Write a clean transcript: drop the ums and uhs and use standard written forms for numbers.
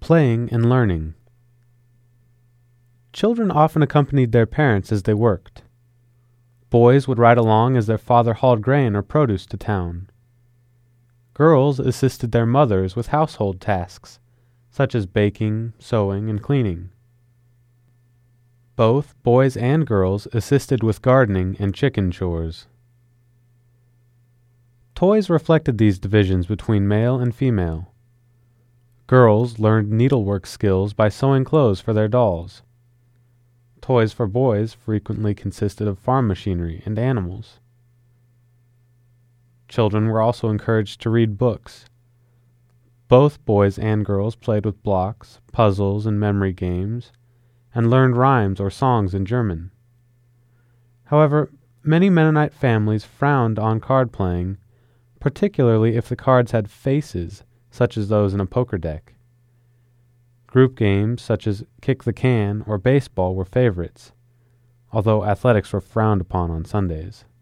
Playing and learning. Children often accompanied their parents as they worked. Boys would ride along as their father hauled grain or produce to town. Girls assisted their mothers with household tasks, such as baking, sewing, and cleaning. Both boys and girls assisted with gardening and chicken chores. Toys reflected these divisions between male and female. Girls learned needlework skills by sewing clothes for their dolls. Toys for boys frequently consisted of farm machinery and animals. Children were also encouraged to read books. Both boys and girls played with blocks, puzzles, and memory games, and learned rhymes or songs in German. However, many Mennonite families frowned on card playing, particularly if the cards had faces, such as those in a poker deck. Group games such as kick the can or baseball were favorites, although athletics were frowned upon on Sundays.